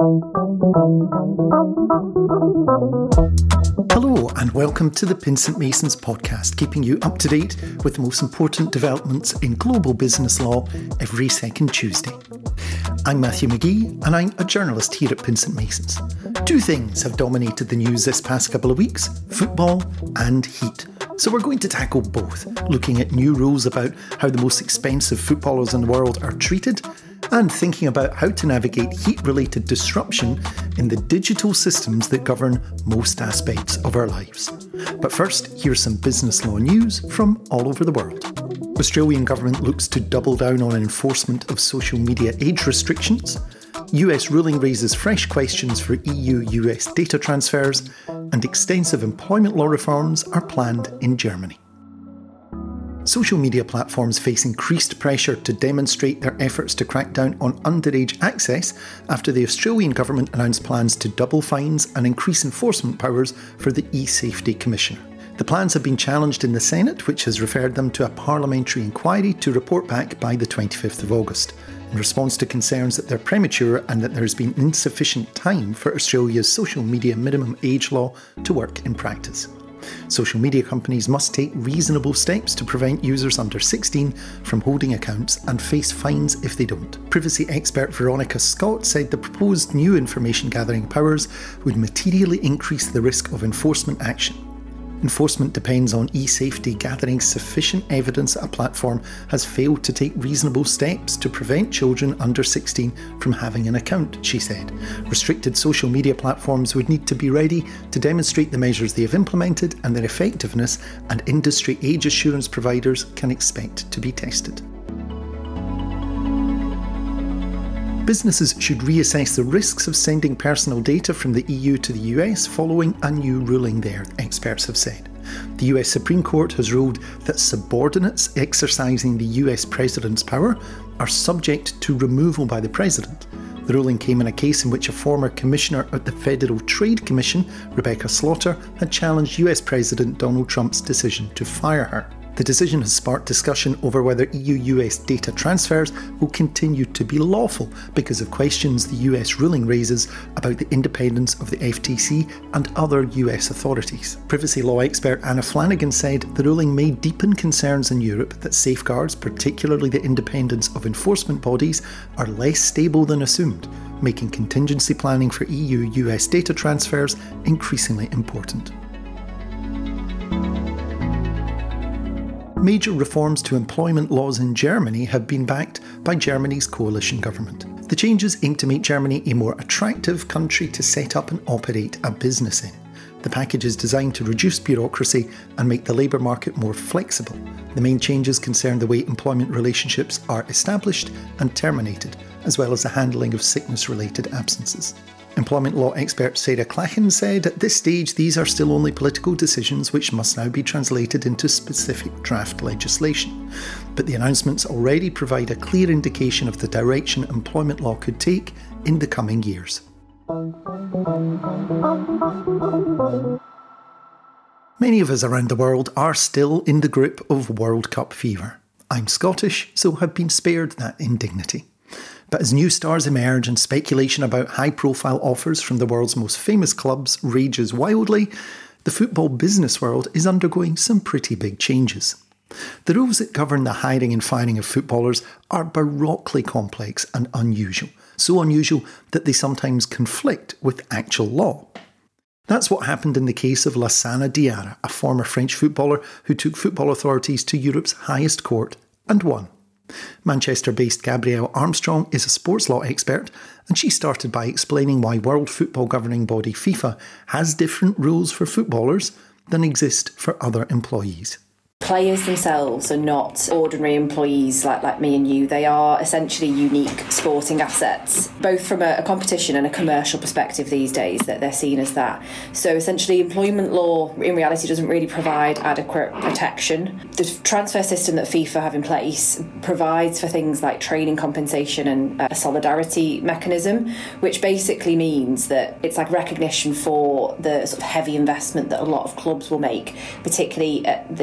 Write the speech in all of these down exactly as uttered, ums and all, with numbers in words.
Hello and welcome to the Pinsent Masons podcast, keeping you up to date with the most important developments in global business law every second Tuesday. I'm Matthew McGee and I'm a journalist here at Pinsent Masons. Two things have dominated the news this past couple of weeks: football and heat. So we're going to tackle both, looking at new rules about how the most expensive footballers in the world are treated, and thinking about how to navigate heat-related disruption in the digital systems that govern most aspects of our lives. But first, here's some business law news from all over the world. Australian government looks to double down on enforcement of social media age restrictions. U S ruling raises fresh questions for E U U S data transfers, and extensive employment law reforms are planned in Germany. Social media platforms face increased pressure to demonstrate their efforts to crack down on underage access after the Australian government announced plans to double fines and increase enforcement powers for the eSafety Commissioner. The plans have been challenged in the Senate, which has referred them to a parliamentary inquiry to report back by the twenty-fifth of August, in response to concerns that they're premature and that there has been insufficient time for Australia's social media minimum age law to work in practice. Social media companies must take reasonable steps to prevent users under sixteen from holding accounts and face fines if they don't. Privacy expert Veronica Scott said the proposed new information gathering powers would materially increase the risk of enforcement action. Enforcement depends on eSafety gathering sufficient evidence that a platform has failed to take reasonable steps to prevent children under sixteen from having an account, she said. Restricted social media platforms would need to be ready to demonstrate the measures they have implemented and their effectiveness, and industry age assurance providers can expect to be tested. Businesses should reassess the risks of sending personal data from the E U to the U S following a new ruling there, experts have said. The U S Supreme Court has ruled that subordinates exercising the U S President's power are subject to removal by the President. The ruling came in a case in which a former commissioner at the Federal Trade Commission, Rebecca Slaughter, had challenged U S President Donald Trump's decision to fire her. The decision has sparked discussion over whether E U U S data transfers will continue to be lawful because of questions the U S ruling raises about the independence of the F T C and other U S authorities. Privacy law expert Anna Flanagan said the ruling may deepen concerns in Europe that safeguards, particularly the independence of enforcement bodies, are less stable than assumed, making contingency planning for E U U S data transfers increasingly important. Major reforms to employment laws in Germany have been backed by Germany's coalition government. The changes aim to make Germany a more attractive country to set up and operate a business in. The package is designed to reduce bureaucracy and make the labour market more flexible. The main changes concern the way employment relationships are established and terminated, as well as the handling of sickness-related absences. Employment law expert Sarah Klachen said, at this stage these are still only political decisions which must now be translated into specific draft legislation. But the announcements already provide a clear indication of the direction employment law could take in the coming years. Many of us around the world are still in the grip of World Cup fever. I'm Scottish, so have been spared that indignity. But as new stars emerge and speculation about high-profile offers from the world's most famous clubs rages wildly, the football business world is undergoing some pretty big changes. The rules that govern the hiring and firing of footballers are baroquely complex and unusual, so unusual that they sometimes conflict with actual law. That's what happened in the case of Lassana Diarra, a former French footballer who took football authorities to Europe's highest court and won. Manchester-based Gabrielle Armstrong is a sports law expert, and she started by explaining why World Football governing body FIFA has different rules for footballers than exist for other employees. Players themselves are not ordinary employees like, like me and you. They are essentially unique sporting assets, both from a, a competition and a commercial perspective these days, that they're seen as that. So essentially employment law in reality doesn't really provide adequate protection. The transfer system that FIFA have in place provides for things like training compensation and a solidarity mechanism, which basically means that it's like recognition for the sort of heavy investment that a lot of clubs will make, particularly at the youth level.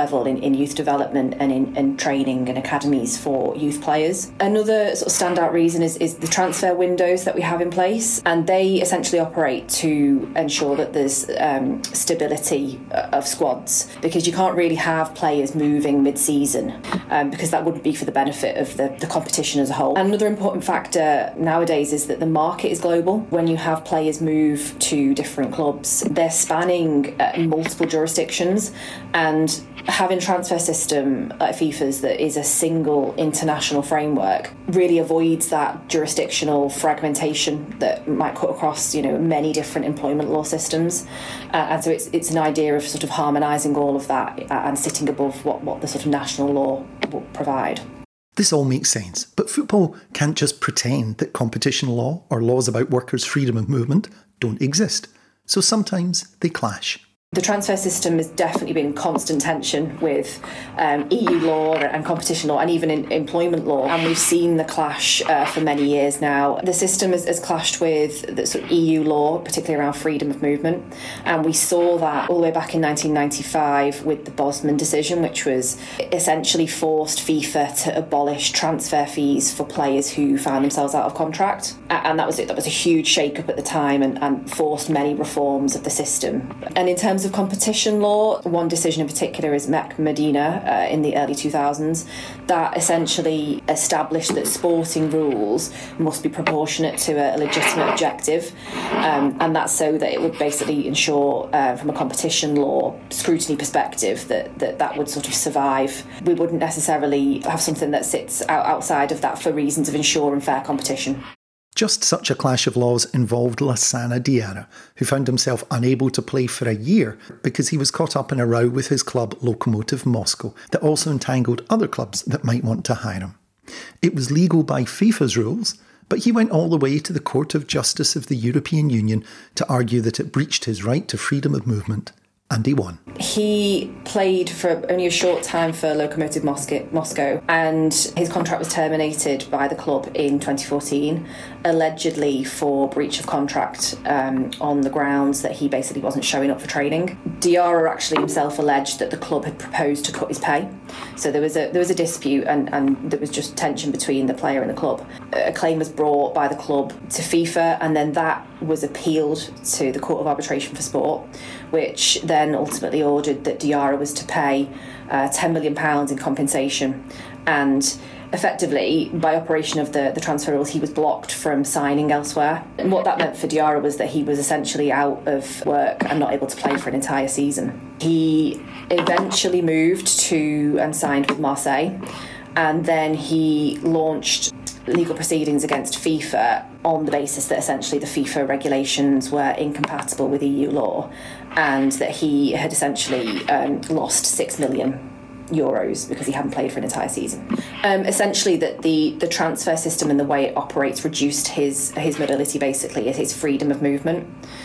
level in, in youth development and in, in training and academies for youth players. Another sort of standout reason is, is the transfer windows that we have in place, and they essentially operate to ensure that there's um, stability of squads, because you can't really have players moving mid-season um, because that wouldn't be for the benefit of the, the competition as a whole. And another important factor nowadays is that the market is global. When you have players move to different clubs, they're spanning uh, multiple jurisdictions, and having a transfer system like FIFA's that is a single international framework really avoids that jurisdictional fragmentation that might cut across, you know, many different employment law systems. Uh, and so it's it's an idea of sort of harmonising all of that and sitting above what, what the sort of national law will provide. This all makes sense, but football can't just pretend that competition law or laws about workers' freedom of movement don't exist. So sometimes they clash. The transfer system has definitely been in constant tension with um, E U law and competition law and even in employment law, and we've seen the clash uh, for many years now. The system has, has clashed with the sort of E U law, particularly around freedom of movement, and we saw that all the way back in nineteen ninety-five with the Bosman decision, which was essentially forced FIFA to abolish transfer fees for players who found themselves out of contract, and that was it. That was a huge shake-up at the time and, and forced many reforms of the system. And in terms of competition law, one decision in particular is Mecca Medina uh, in the early two thousands that essentially established that sporting rules must be proportionate to a legitimate objective, um, and that's so that it would basically ensure uh, from a competition law scrutiny perspective that, that that would sort of survive. We wouldn't necessarily have something that sits out outside of that for reasons of ensuring fair competition. Just such a clash of laws involved Lassana Diarra, who found himself unable to play for a year because he was caught up in a row with his club Lokomotiv Moscow that also entangled other clubs that might want to hire him. It was legal by FIFA's rules, but he went all the way to the Court of Justice of the European Union to argue that it breached his right to freedom of movement, and he won. He played for only a short time for Lokomotiv Moscow, and his contract was terminated by the club in twenty fourteen, allegedly for breach of contract um, on the grounds that he basically wasn't showing up for training. Diarra actually himself alleged that the club had proposed to cut his pay. So there was a there was a dispute, and, and there was just tension between the player and the club. A claim was brought by the club to FIFA, and then that was appealed to the Court of Arbitration for Sport, which then ultimately ordered that Diarra was to pay uh, ten million pounds in compensation. And effectively, by operation of the, the transfer rules, he was blocked from signing elsewhere. And what that meant for Diarra was that he was essentially out of work and not able to play for an entire season. He eventually moved to and signed with Marseille, and then he launched legal proceedings against FIFA on the basis that essentially the FIFA regulations were incompatible with E U law, and that he had essentially um, lost six million euros because he hadn't played for an entire season. Um, essentially, that the the transfer system and the way it operates reduced his his mobility, basically, his freedom of movement.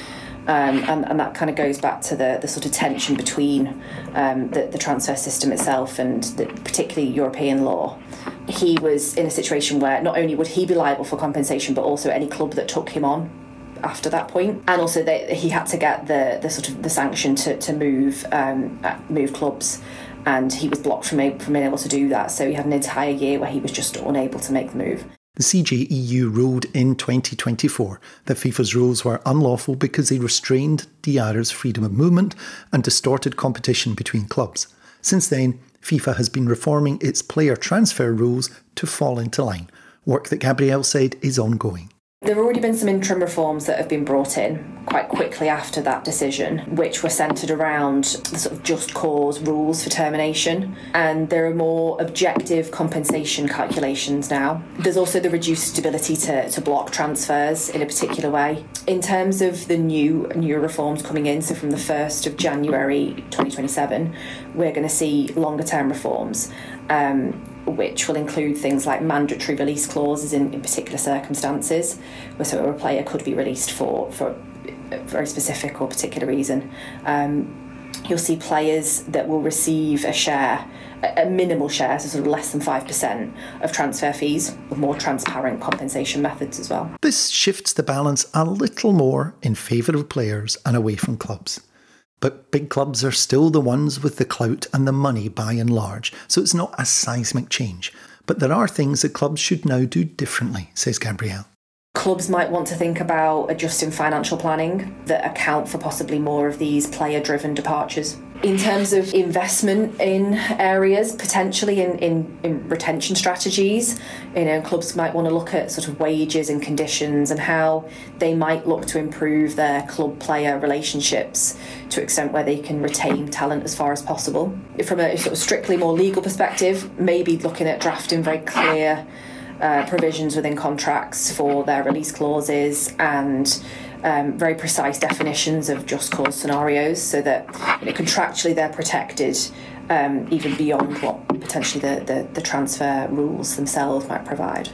Um, and, and that kind of goes back to the, the sort of tension between um, the, the transfer system itself and the, particularly European law. He was in a situation where not only would he be liable for compensation, but also any club that took him on after that point. And also that he had to get the, the sort of the sanction to, to move um, move clubs, and he was blocked from, from being able to do that. So he had an entire year where he was just unable to make the move. The C J E U ruled in twenty twenty-four that FIFA's rules were unlawful because they restrained Diarra's freedom of movement and distorted competition between clubs. Since then, FIFA has been reforming its player transfer rules to fall into line, work that Gabrielle said is ongoing. There have already been some interim reforms that have been brought in quite quickly after that decision, which were centred around the sort of just cause rules for termination, and there are more objective compensation calculations now. There's also the reduced ability to, to block transfers in a particular way. In terms of the new new reforms coming in, so from the first of January twenty twenty-seven, we're going to see longer term reforms, um, which will include things like mandatory release clauses in, in particular circumstances, where so a player could be released for, for a very specific or particular reason. Um, you'll see players that will receive a share, a minimal share, so sort of less than five percent of transfer fees, with more transparent compensation methods as well. This shifts the balance a little more in favour of players and away from clubs. But big clubs are still the ones with the clout and the money by and large, so it's not a seismic change. But there are things that clubs should now do differently, says Gabrielle. Clubs might want to think about adjusting financial planning that account for possibly more of these player-driven departures. In terms of investment in areas, potentially in, in, in retention strategies, you know, clubs might want to look at sort of wages and conditions and how they might look to improve their club-player relationships to an extent where they can retain talent as far as possible. From a sort of strictly more legal perspective, maybe looking at drafting very clear Uh, provisions within contracts for their release clauses and um, very precise definitions of just cause scenarios so that, you know, contractually they're protected um, even beyond what potentially the, the, the transfer rules themselves might provide.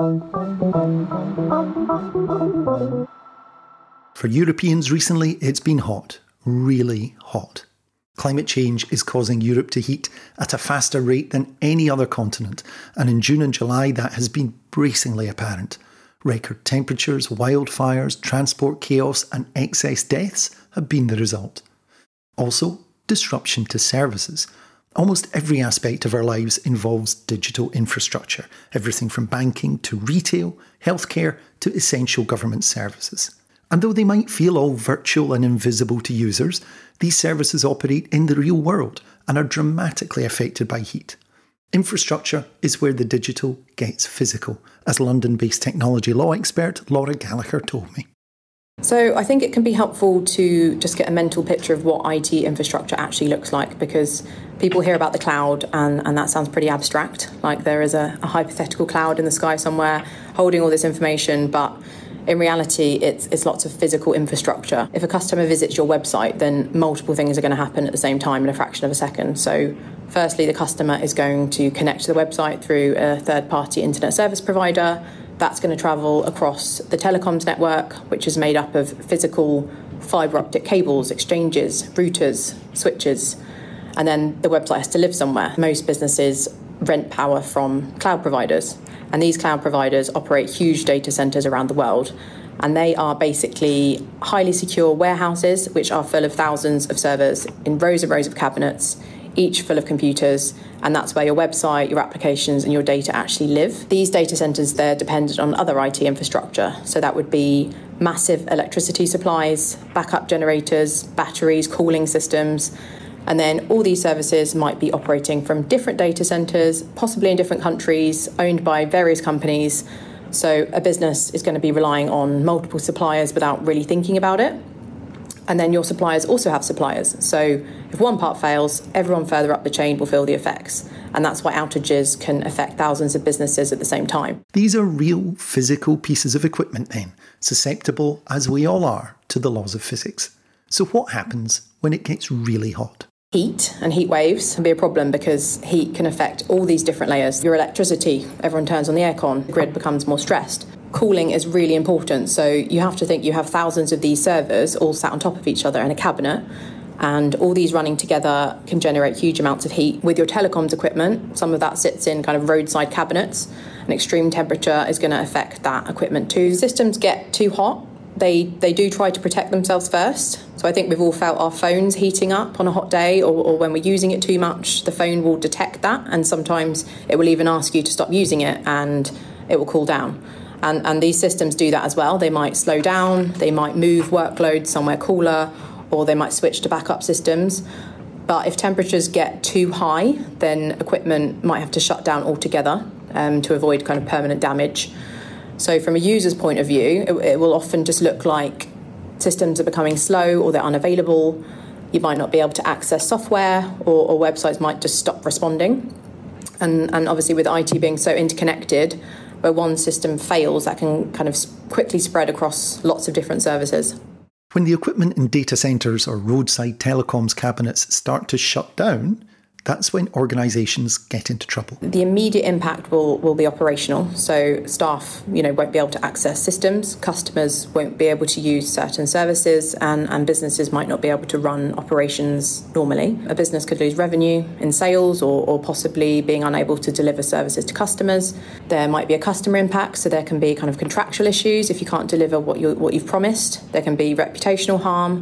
For Europeans recently, it's been hot, really hot. Climate change is causing Europe to heat at a faster rate than any other continent, and in June and July that has been bracingly apparent. Record temperatures, wildfires, transport chaos and excess deaths have been the result. Also, disruption to services. Almost every aspect of our lives involves digital infrastructure, everything from banking to retail, healthcare to essential government services. And though they might feel all virtual and invisible to users, these services operate in the real world and are dramatically affected by heat. Infrastructure is where the digital gets physical, as London-based technology law expert Laura Gallagher told me. So I think it can be helpful to just get a mental picture of what I T infrastructure actually looks like, because people hear about the cloud and, and that sounds pretty abstract, like there is a, a hypothetical cloud in the sky somewhere holding all this information, but in reality, it's, it's lots of physical infrastructure. If a customer visits your website, then multiple things are going to happen at the same time in a fraction of a second. So firstly, the customer is going to connect to the website through a third-party internet service provider. That's going to travel across the telecoms network, which is made up of physical fibre optic cables, exchanges, routers, switches. And then the website has to live somewhere. Most businesses rent power from cloud providers. And these cloud providers operate huge data centres around the world. And they are basically highly secure warehouses, which are full of thousands of servers in rows and rows of cabinets, each full of computers. And that's where your website, your applications and your data actually live. These data centres, they're dependent on other I T infrastructure. So that would be massive electricity supplies, backup generators, batteries, cooling systems. And then all these services might be operating from different data centres, possibly in different countries, owned by various companies. So a business is going to be relying on multiple suppliers without really thinking about it. And then your suppliers also have suppliers. So if one part fails, everyone further up the chain will feel the effects. And that's why outages can affect thousands of businesses at the same time. These are real physical pieces of equipment then, susceptible, as we all are, to the laws of physics. So what happens when it gets really hot? Heat and heat waves can be a problem because heat can affect all these different layers. Your electricity, everyone turns on the aircon, the grid becomes more stressed. Cooling is really important, so you have to think you have thousands of these servers all sat on top of each other in a cabinet, and all these running together can generate huge amounts of heat. With your telecoms equipment, some of that sits in kind of roadside cabinets. An extreme temperature is going to affect that equipment too. Systems get too hot. They they do try to protect themselves first. So I think we've all felt our phones heating up on a hot day, or, or when we're using it too much, the phone will detect that, and sometimes it will even ask you to stop using it and it will cool down. And, and these systems do that as well. They might slow down, they might move workloads somewhere cooler, or they might switch to backup systems. But if temperatures get too high, then equipment might have to shut down altogether um, to avoid kind of permanent damage. So from a user's point of view, it, it will often just look like systems are becoming slow or they're unavailable. You might not be able to access software, or, or websites might just stop responding. And, and obviously with I T being so interconnected, where one system fails, that can kind of quickly spread across lots of different services. When the equipment in data centres or roadside telecoms cabinets start to shut down, that's when organisations get into trouble. The immediate impact will, will be operational. So staff, you know, won't be able to access systems, customers won't be able to use certain services, and, and businesses might not be able to run operations normally. A business could lose revenue in sales, or, or possibly being unable to deliver services to customers. There might be a customer impact, so there can be kind of contractual issues if you can't deliver what you what you've promised. There can be reputational harm.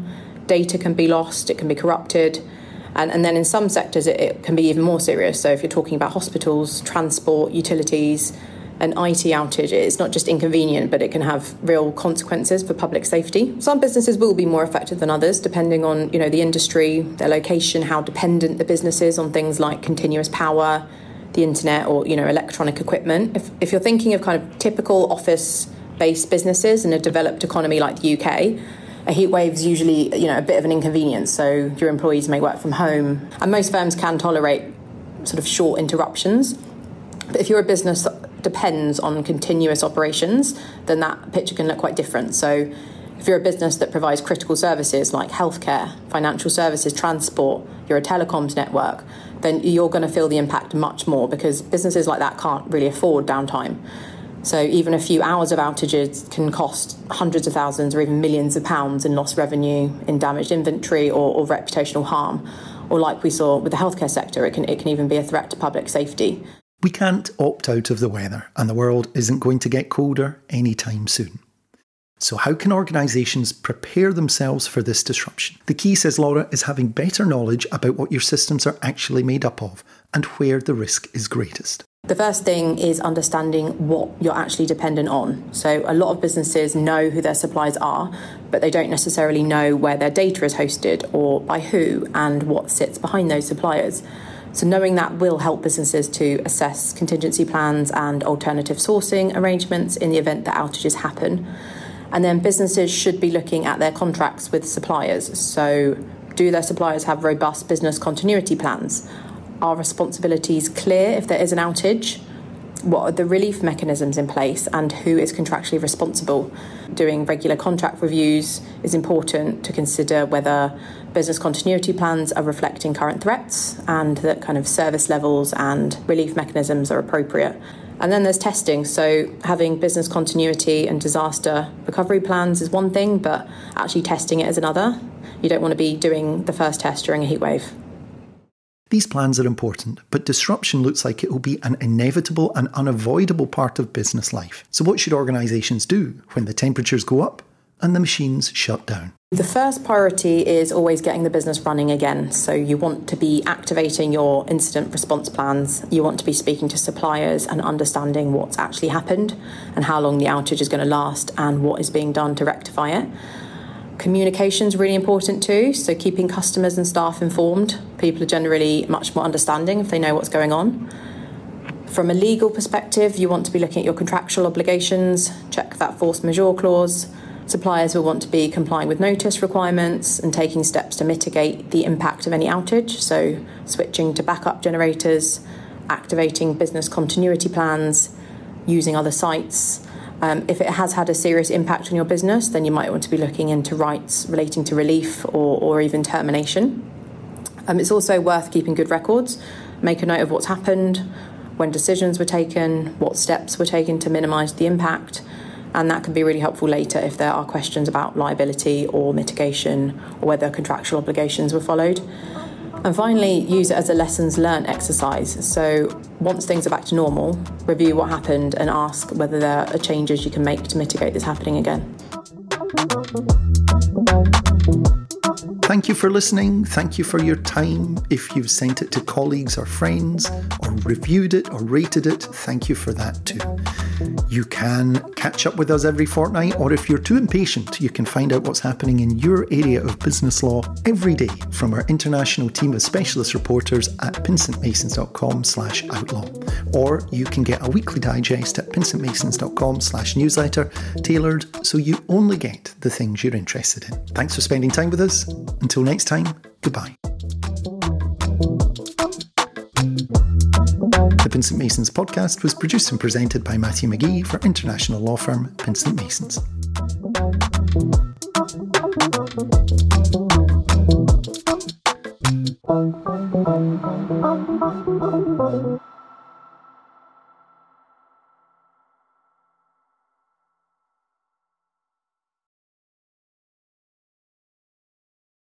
Data can be lost, it can be corrupted. And, and then in some sectors, it, it can be even more serious. So if you're talking about hospitals, transport, utilities, an I T outage, it's not just inconvenient, but it can have real consequences for public safety. Some businesses will be more affected than others, depending on, you know, the industry, their location, how dependent the business is on things like continuous power, the internet, or, you know, electronic equipment. If, if you're thinking of kind of typical office-based businesses in a developed economy like the U K, a heat wave is usually, you know, a bit of an inconvenience. So your employees may work from home, and most firms can tolerate sort of short interruptions. But if you're a business that depends on continuous operations, then that picture can look quite different. So if you're a business that provides critical services like healthcare, financial services, transport, you're a telecoms network, then you're going to feel the impact much more, because businesses like that can't really afford downtime. So even a few hours of outages can cost hundreds of thousands or even millions of pounds in lost revenue, in damaged inventory, or, or reputational harm. Or like we saw with the healthcare sector, it can it can even be a threat to public safety. We can't opt out of the weather, and the world isn't going to get colder anytime soon. So how can organisations prepare themselves for this disruption? The key, says Laura, is having better knowledge about what your systems are actually made up of and where the risk is greatest. The first thing is understanding what you're actually dependent on. So a lot of businesses know who their suppliers are, but they don't necessarily know where their data is hosted or by who and what sits behind those suppliers. So knowing that will help businesses to assess contingency plans and alternative sourcing arrangements in the event that outages happen. And then businesses should be looking at their contracts with suppliers. So do their suppliers have robust business continuity plans? Are responsibilities clear if there is an outage? What are the relief mechanisms in place, and who is contractually responsible? Doing regular contract reviews is important to consider whether business continuity plans are reflecting current threats and that kind of service levels and relief mechanisms are appropriate. And then there's testing. So having business continuity and disaster recovery plans is one thing, but actually testing it is another. You don't want to be doing the first test during a heatwave. These plans are important, but disruption looks like it will be an inevitable and unavoidable part of business life. So what should organisations do when the temperatures go up and the machines shut down? The first priority is always getting the business running again. So you want to be activating your incident response plans. You want to be speaking to suppliers and understanding what's actually happened and how long the outage is going to last and what is being done to rectify it. Communication is really important too, so keeping customers and staff informed. People are generally much more understanding if they know what's going on. From a legal perspective, you want to be looking at your contractual obligations, check that force majeure clause. Suppliers will want to be complying with notice requirements and taking steps to mitigate the impact of any outage, so switching to backup generators, activating business continuity plans, using other sites. Um, if it has had a serious impact on your business, then you might want to be looking into rights relating to relief or, or even termination. Um, it's also worth keeping good records. Make a note of what's happened, when decisions were taken, what steps were taken to minimise the impact, and that can be really helpful later if there are questions about liability or mitigation or whether contractual obligations were followed. And finally, use it as a lessons learned exercise. So once things are back to normal, review what happened and ask whether there are changes you can make to mitigate this happening again. Thank you for listening. Thank you for your time. If you've sent it to colleagues or friends, or reviewed it or rated it, thank you for that too. You can catch up with us every fortnight, or if you're too impatient, you can find out what's happening in your area of business law every day from our international team of specialist reporters at pinsentmasons.com slash outlaw. Or you can get a weekly digest at pinsentmasons.com slash newsletter, tailored so you only get the things you're interested in. Thanks for spending time with us. Until next time, goodbye. The Pinsent Masons podcast was produced and presented by Matthew McGee for international law firm Pinsent Masons.